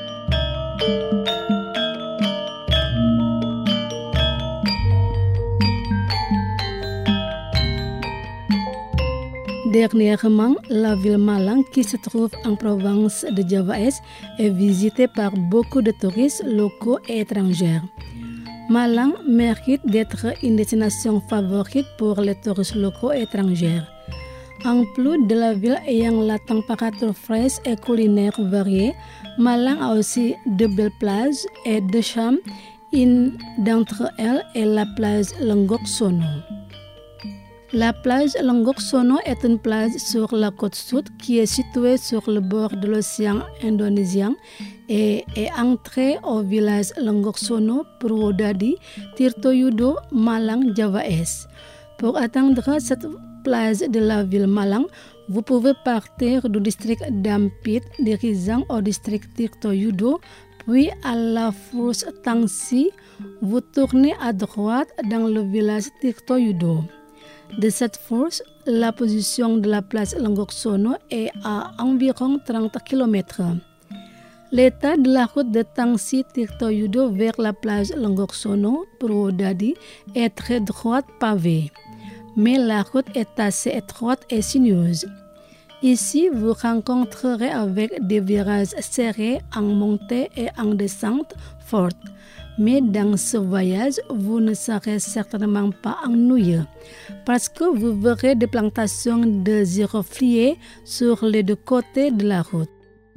Dernièrement, la ville Malang, qui se trouve en province de Java Est, est visitée par beaucoup de touristes locaux et étrangers. Malang mérite d'être une destination favorite pour les touristes locaux et étrangers. En plus de la ville ayant la température fraîche et culinaire variée, Malang a aussi de belles plages et de charme. Une d'entre elles est la plage Lenggok Sono. La plage Lenggok Sono est une plage sur la côte sud qui est située sur le bord de l'océan Indonésien et est entrée au village Lenggok Sono, Purwodadi, Tirtoyudo, Malang, Java Est. Pour atteindre cette plage de la ville Malang, vous pouvez partir du district d'Ampit dirigeant au district Tirtoyudo, puis à la fosse Tangsi, vous tournez à droite dans le village Tirtoyudo. De cette fosse, la position de la place Lenggok Sono est à environ trente kilomètres. L'état de la route de Tangsi Tirtoyudo vers la plage Lenggok Sono, Purwodadi, est très droite pavée, mais la route est assez étroite et sinueuse. Ici, vous rencontrerez avec des virages serrés en montée et en descente forte. Mais dans ce voyage, vous ne serez certainement pas ennuyeux parce que vous verrez des plantations de girofliers sur les deux côtés de la route.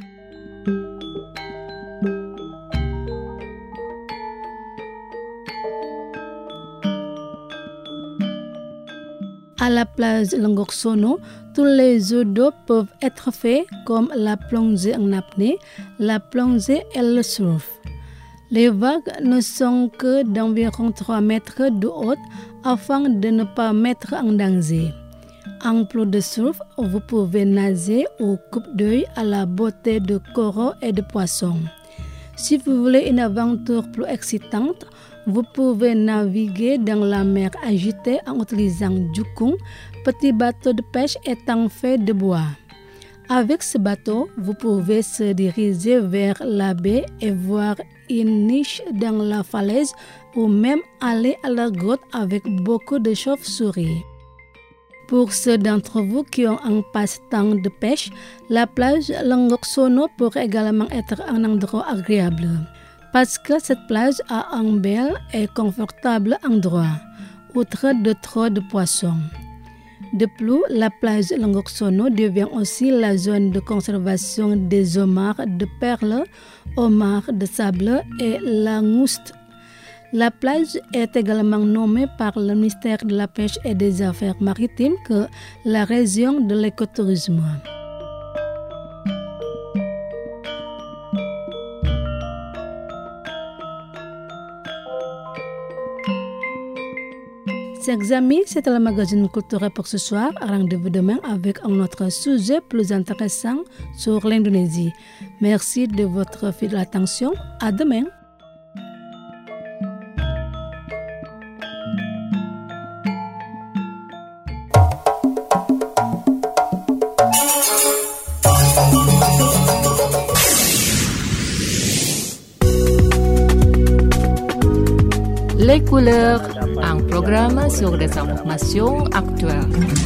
À la plage Lenggok Sono, tous les jeux d'eau peuvent être faits comme la plongée en apnée, la plongée et le surf. Les vagues ne sont que d'environ trois mètres de haut afin de ne pas mettre en danger. En plus de surf, vous pouvez nager ou couper d'œil à la beauté de coraux et de poissons. Si vous voulez une aventure plus excitante, vous pouvez naviguer dans la mer agitée en utilisant jukung, petit bateau de pêche étant fait de bois. Avec ce bateau, vous pouvez se diriger vers la baie et voir une niche dans la falaise ou même aller à la grotte avec beaucoup de chauves-souris. Pour ceux d'entre vous qui ont un passe-temps de pêche, la plage Lenggok Sono pourrait également être un endroit agréable parce que cette plage a un bel et confortable endroit, outre de trop de poissons. De plus, la plage Lenggok Sono devient aussi la zone de conservation des homards de perles, homards de sable et langoustes. La plage est également nommée par le ministère de la Pêche et des Affaires maritimes que la région de l'écotourisme. Chers amis, c'était le magazine culturel pour ce soir. Rendez-vous demain avec un autre sujet plus intéressant sur l'Indonésie. Merci de votre fidèle attention. À demain. Les couleurs, un programme sur des informations actuelles.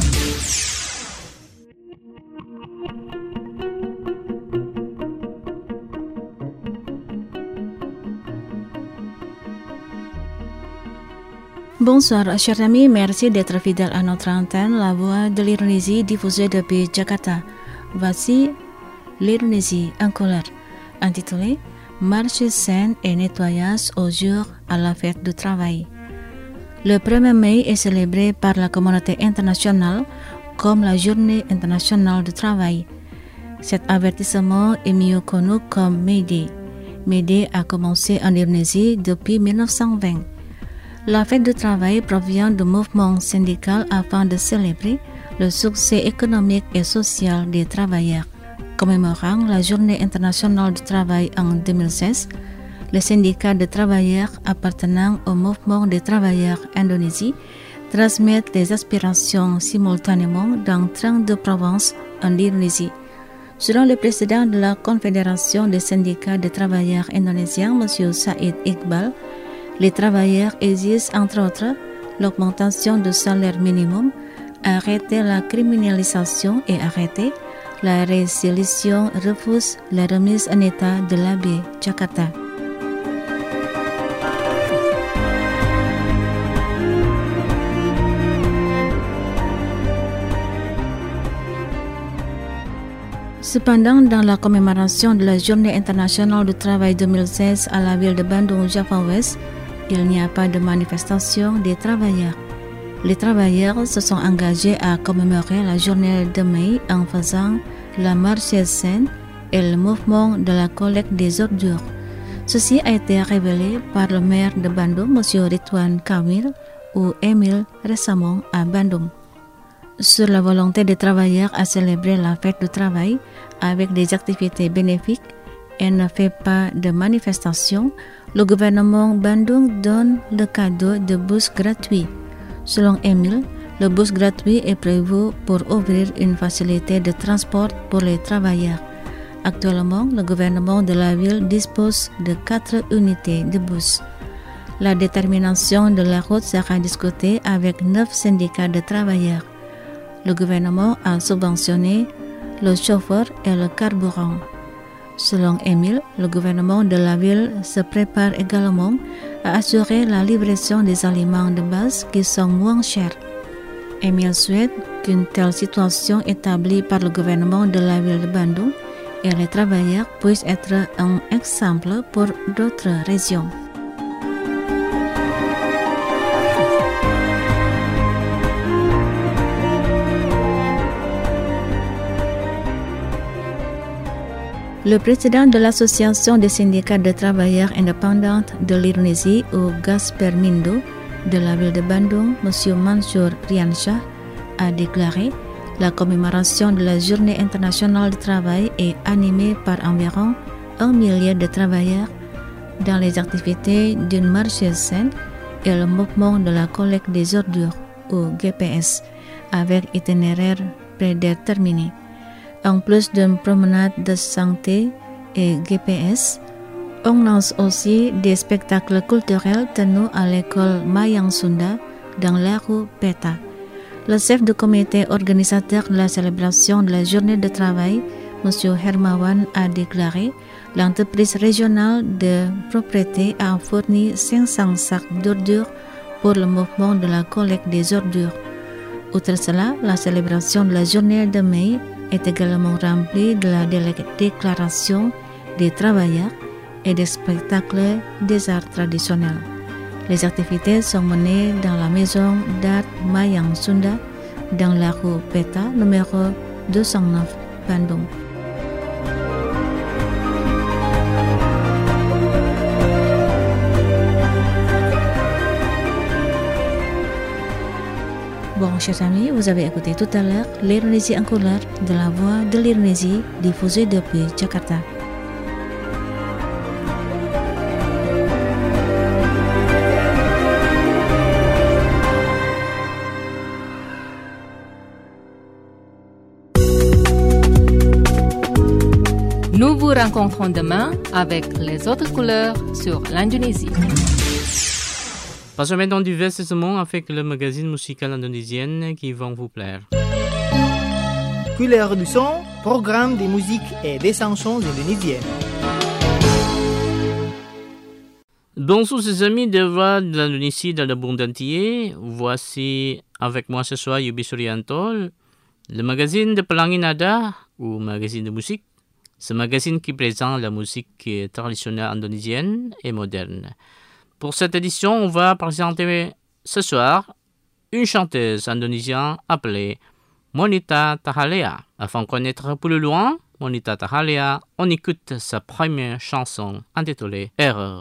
Bonsoir chers amis, merci d'être fidèles à notre antenne, la voix de l'Indonésie diffusée depuis Jakarta. Voici l'Indonésie en couleur, intitulée Marche saine et nettoyage au jour à la fête du travail. Le premier mai est célébré par la communauté internationale comme la Journée internationale du travail. Cet avertissement est mieux connu comme May Day. May Day a commencé en Indonésie depuis mille neuf cent vingt. La fête du travail provient du mouvement syndical afin de célébrer le succès économique et social des travailleurs. Commémorant la Journée internationale du travail en deux mille seize, le syndicat de travailleurs appartenant au mouvement des travailleurs Indonésie transmettent les aspirations simultanément dans trente-deux provinces en Indonésie. Selon le président de la Confédération des syndicats de travailleurs indonésiens, M. Said Iqbal, les travailleurs exigent entre autres l'augmentation du salaire minimum, arrêter la criminalisation et arrêter la résiliation, refuse la remise en état de l'A B Jakarta. Cependant, dans la commémoration de la Journée internationale du travail deux mille seize à la ville de Bandung, Java Ouest, il n'y a pas de manifestation des travailleurs. Les travailleurs se sont engagés à commémorer la journée de mai en faisant la Marseillaise et le mouvement de la collecte des ordures. Ceci a été révélé par le maire de Bandung, M. Ridwan Kamil, ou Emil récemment à Bandung. Sur la volonté des travailleurs à célébrer la fête du travail avec des activités bénéfiques et ne fait pas de manifestation, le gouvernement Bandung donne le cadeau de bus gratuits. Selon Emil, le bus gratuit est prévu pour ouvrir une facilité de transport pour les travailleurs. Actuellement, le gouvernement de la ville dispose de quatre unités de bus. La détermination de la route sera discutée avec neuf syndicats de travailleurs. Le gouvernement a subventionné le chauffeur et le carburant. Selon Emile, le gouvernement de la ville se prépare également à assurer la livraison des aliments de base qui sont moins chers. Emile souhaite qu'une telle situation établie par le gouvernement de la ville de Bandung et les travailleurs puisse être un exemple pour d'autres régions. Le président de l'Association des syndicats de travailleurs indépendants de l'Indonésie, ou Gaspermindo, de la ville de Bandung, M. Mansour Riansyah, a déclaré « La commémoration de la Journée internationale du travail est animée par environ un millier de travailleurs dans les activités d'une Marseillaise et le mouvement de la collecte des ordures, ou G P S, avec itinéraire prédéterminé. En plus d'une promenade de santé et G P S, on lance aussi des spectacles culturels tenus à l'école Mayang Sunda dans la rue Peta. Le chef du comité organisateur de la célébration de la journée de travail, M. Hermawan, a déclaré « L'entreprise régionale de propriété a fourni cinq cents sacs d'ordures pour le mouvement de la collecte des ordures. Outre cela, la célébration de la journée de mai est également remplie de la déclaration des travailleurs et des spectacles des arts traditionnels. Les activités sont menées dans la maison d'art Mayang Sunda, dans la rue Peta, numéro deux cent neuf, Bandung. Bon, chers amis, vous avez écouté tout à l'heure l'Indonésie en couleur de la voix de l'Indonésie diffusée depuis Jakarta. Nous vous rencontrons demain avec les autres couleurs sur l'Indonésie. Passons maintenant du divertissement avec le magazine musical indonésien qui va vous plaire. Couleur du son, programme de musique et des chansons indonésiennes. Bonjour ses amis de voix de l'Indonésie dans le monde entier. Voici avec moi ce soir Yubi Suryanto, le magazine de Pelangi Nada ou magazine de musique. Ce magazine qui présente la musique traditionnelle indonésienne et moderne. Pour cette édition, on va présenter ce soir une chanteuse indonésienne appelée Monita Tahalea. Afin de connaître plus loin Monita Tahalea, on écoute sa première chanson intitulée Erreur.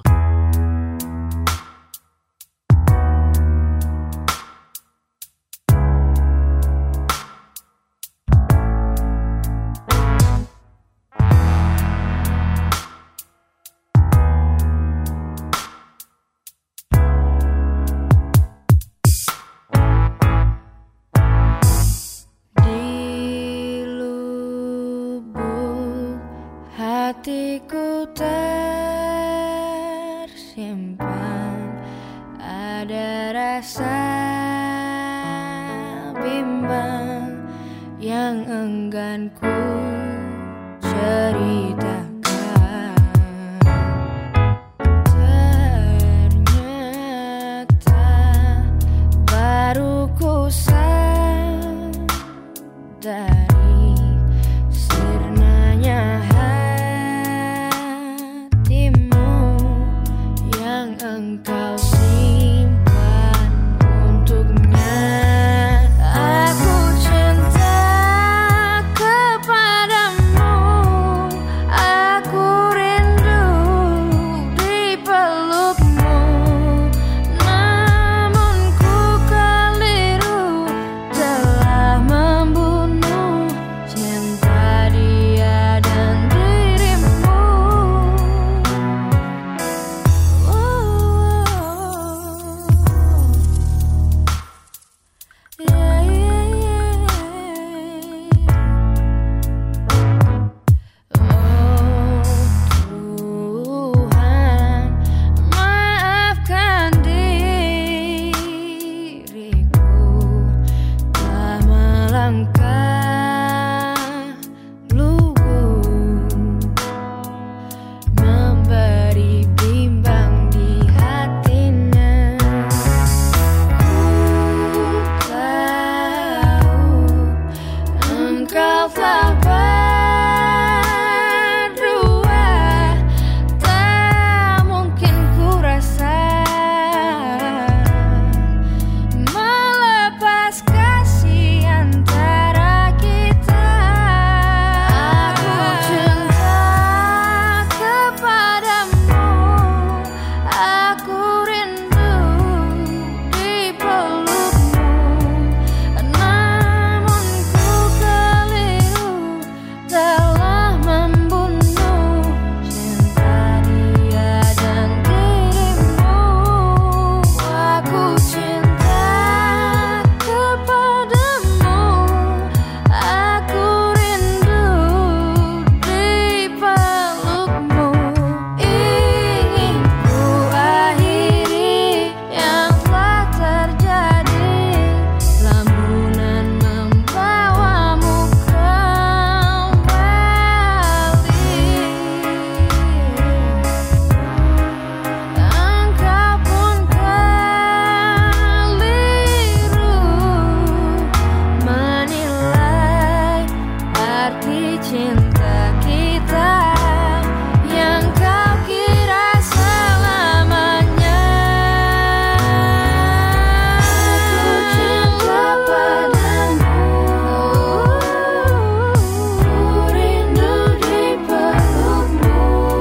yang enggan ku ceritakan. Ternyata baru ku sadari sirnanya hatimu yang engkau simpan untuknya. Aku cinta kepadamu, aku rindu di pelukmu, namun ku keliru telah membunuh cinta dia dan dirimu. Oh, yeah, yeah, yeah. Oh Tuhan, maafkan diriku telah melangkah lugu, memberi bimbang di hatinya. Ku tahu engkau telah berdua, tak mungkin ku rasa melepas kasih antara kita. Aku cinta kepadamu, aku rindu di pelukmu, namun ku keliru telah membunuh cinta dia dan dirimu. Aku cinta kepadamu, aku rindu di pelukmu. Ingin ku akhiri yang telah terjadi, lamunan membawamu kembali. Engkau pun keliru menilai arti cinta kita yang kau kira selamanya. Aku cinta padamu, ku rindu di pelukmu,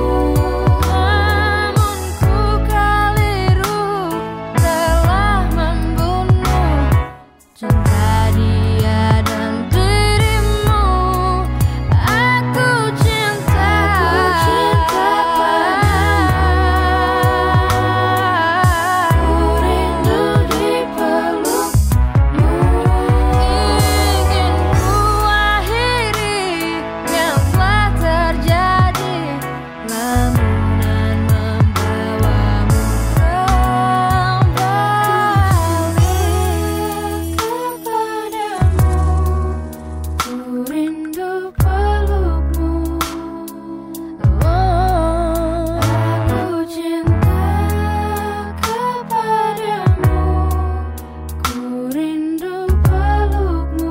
namun ku keliru telah membunuh cinta dia dan dirimu. Aku cinta, aku cinta padamu, ku rindu di pelukmu. Ingin ku akhiri yang telah terjadi, lamunan membawamu kembali. Kepadamu ku rindu pelukmu. Oh, aku cinta kepadamu, ku rindu pelukmu.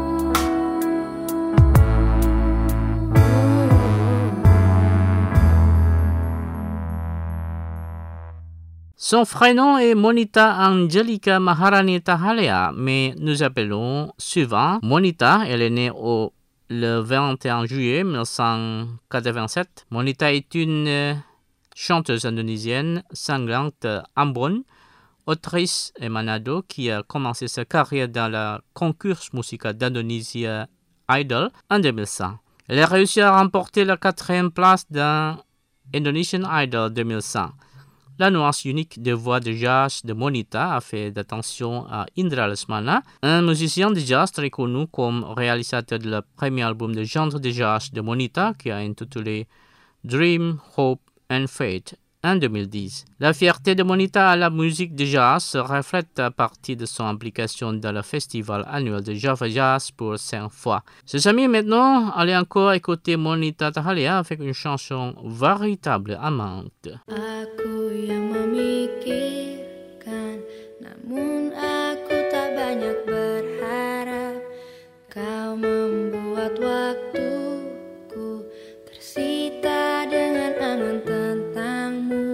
Son vrai nom est Monita Angelica Maharani Tahalea, mais nous appelons souvent Monita. Elle est née au, le vingt et un juillet mille neuf cent quatre-vingt-sept. Monita est une euh, chanteuse indonésienne sanglante Ambon, autrice et manado qui a commencé sa carrière dans la concours musical d'Indonésie Idol en deux mille cinq. Elle a réussi à remporter la quatrième place dans Indonesian Idol deux mille cinq. La nuance unique de voix de jazz de Monita a fait d'attention à Indra Lesmana, un musicien de jazz très connu comme réalisateur de le premier album de genre de jazz de Monita qui a intitulé Dream, Hope and Fate. en deux mille dix. La fierté de Monita à la musique de jazz se reflète à partir de son implication dans le festival annuel de Java Jazz pour cinq fois. Ses amis, maintenant, allez encore écouter Monita Tahalia avec une chanson véritable amante. Aku yang memikirkan, namun aku tak banyak berharap. Kau membuat waktuku tersita dengan angan tentangmu.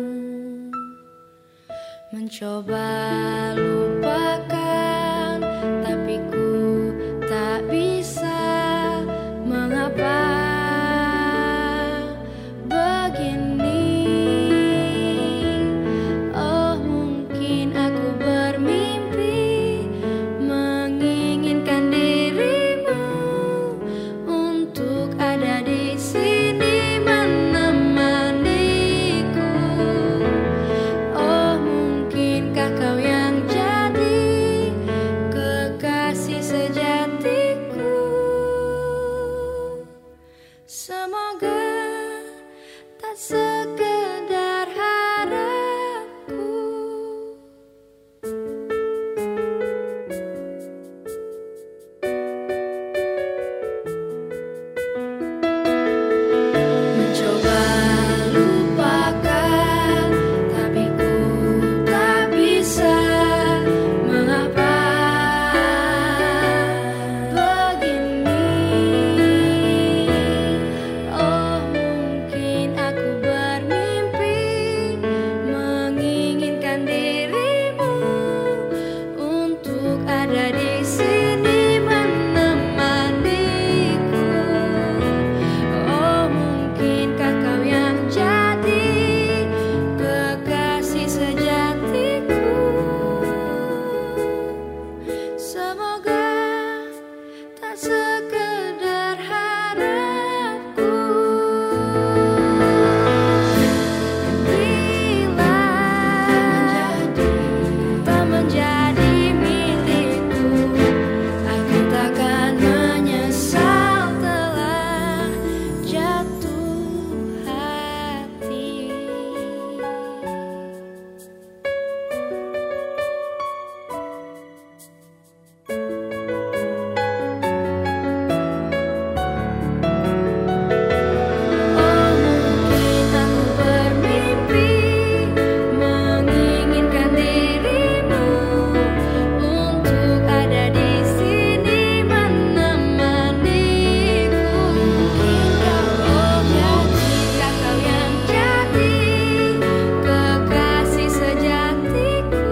Mencoba lupakan, tapi ku tak bisa. Mengapa begini? Oh, mungkin aku bermimpi menginginkan dirimu untuk ada di sini menemaniku. Oh, mungkinkah kau yang jadi kekasih sejatiku? Semoga tak sekedar harapku. Mencoba lupakan, tapi ku tak bisa. Mengapa begini? Oh, mungkin aku bermimpi menginginkan dirimu untuk ada di sini menemaniku. Oh, mungkinkah kau yang jadi kekasih sejatiku? Semoga tak sekedar harapku. Bila tak menjadi milikku, aku takkan menyesal telah jatuh hati. Oh, mungkin aku bermimpi menginginkan dirimu untuk ada di sini menemaniku. Mungkinkah kau jadi, kau yang jadi kekasih sejatiku?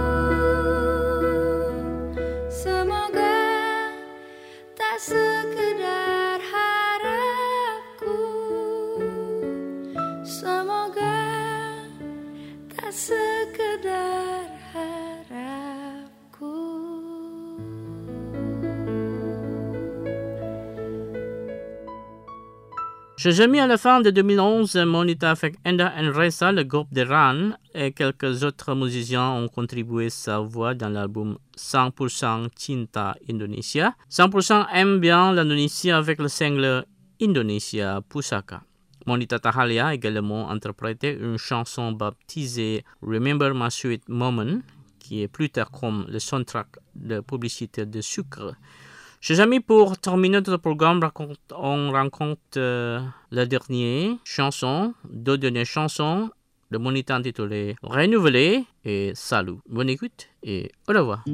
Semoga tak sekedar harapku. Semoga tak sekedar harapku. Chers amis, à la fin de deux mille onze, Monita avec Enda Enresa, le groupe de Ran et quelques autres musiciens ont contribué sa voix dans l'album cent pour cent Cinta Indonesia. cent pour cent aime bien l'Indonésie avec le single Indonesia Pusaka. Monita Tahalia a également interprété une chanson baptisée Remember My Sweet Moment, qui est plus tard comme le soundtrack de publicité de sucre. Chers amis, pour terminer notre programme, raconte- on rencontre euh, la dernière chanson, deux dernières chansons de Monita intitulées Renouvelé et Salut. Bonne écoute et au revoir.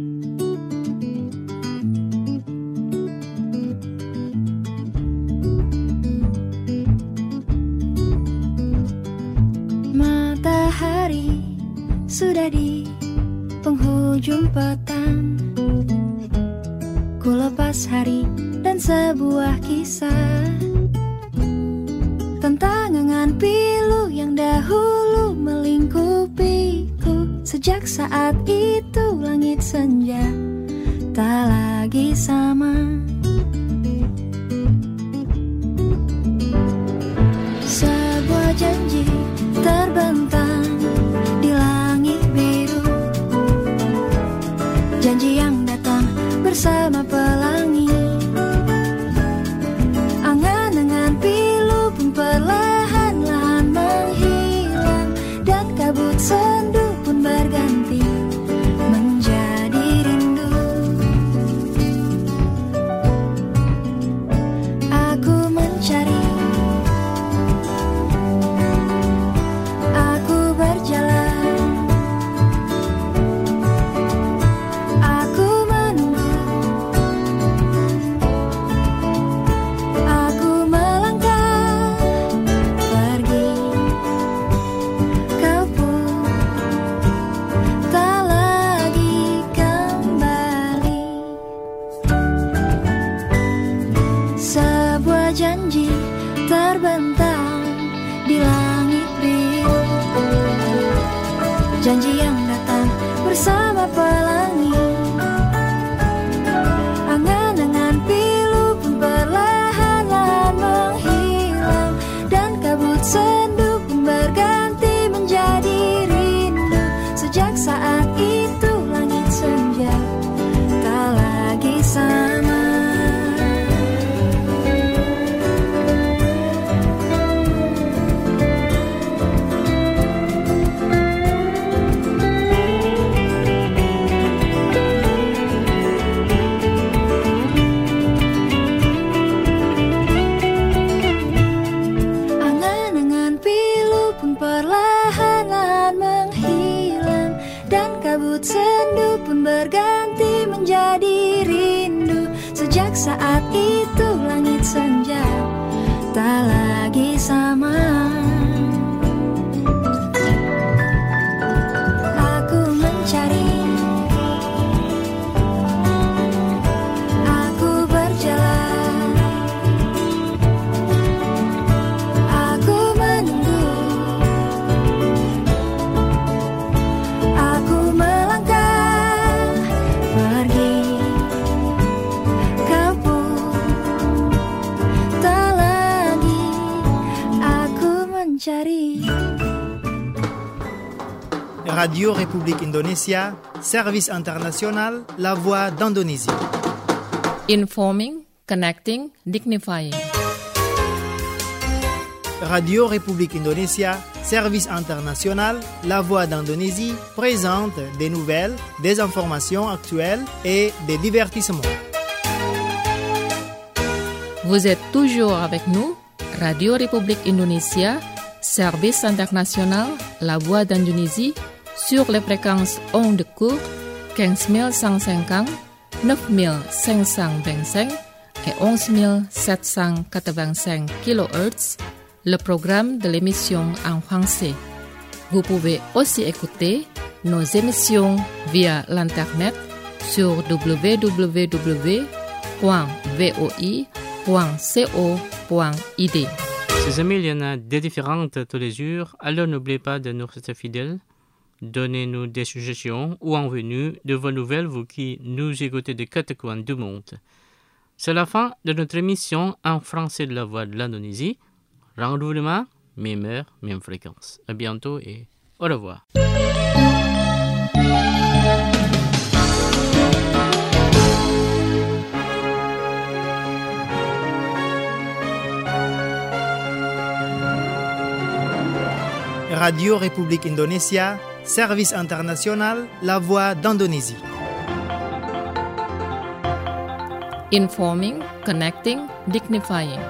Matahari sudah di penghujung petang. Ku lepas hari dan sebuah kisah tentang angan pilu yang dahulu melingkupiku. Sejak saat itu langit senja tak lagi sama. Sebuah janji terbentang di langit biru, janji yang datang bersama pelangi. Angan-angan pilu pun perlahan-lahan menghilang. itu langit senja tak lagi sama. Aku mencari, aku berjalan, aku menunggu, aku melangkah pergi kampung, tak lagi aku mencari. Radio République Indonésia, service international, la voix d'Indonésie. Informing, connecting, dignifying. Radio République Indonésia, service international, la voix d'Indonésie, présente des nouvelles, des informations actuelles et des divertissements. Vous êtes toujours avec nous, Radio République Indonésia, service international, la voix d'Indonésie, sur les fréquences ondes courtes quinze mille cent cinquante, neuf mille cinq cent vingt-cinq et onze mille sept cent quatre-vingt-cinq kilohertz, le programme de l'émission en français. Vous pouvez aussi écouter nos émissions via l'internet sur w w w point v o i point co point i d. Ces amis, il y en a des différentes tous les jours, alors n'oubliez pas de nous rester fidèles. Donnez-nous des suggestions ou envoyez-nous de vos nouvelles, vous qui nous écoutez de quatre coins du monde. C'est la fin de notre émission en français de la voix de l'Indonésie. Rendez-vous demain, même heure, même fréquence. À bientôt et au revoir. Radio République Indonésia, service international, la voix d'Indonésie. Informing, connecting, dignifying.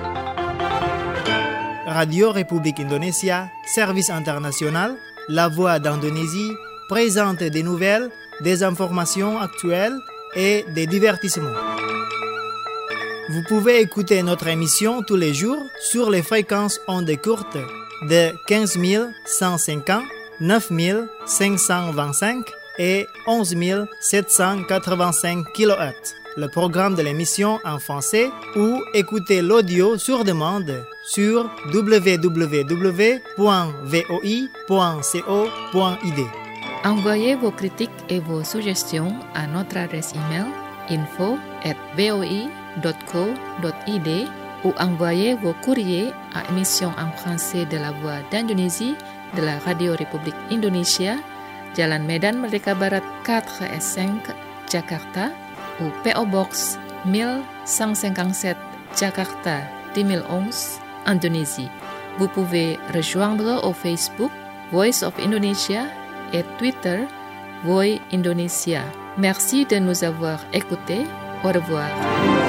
Radio République Indonésia, service international, la voix d'Indonésie, présente des nouvelles, des informations actuelles et des divertissements. Vous pouvez écouter notre émission tous les jours sur les fréquences ondes courtes de quinze mille cent cinquante, neuf mille cinq cent vingt-cinq et onze mille sept cent quatre-vingt-cinq kilohertz. Le programme de l'émission en français ou écoutez l'audio sur demande sur w w w point v o i point co point i d. Envoyez vos critiques et vos suggestions à notre adresse email info arobase v o i point co point i d ou envoyez vos courriers à émission en français de la voix d'Indonésie de la Radio République Indonésia, Jalan Medan Merdeka Barat quatre et cinq, Jakarta, ou P O Box mille cent cinquante-sept, Jakarta deux mille onze, Indonésie. Vous pouvez rejoindre au Facebook Voice of Indonesia et Twitter Voice Indonesia. Merci de nous avoir écoutés. Au revoir.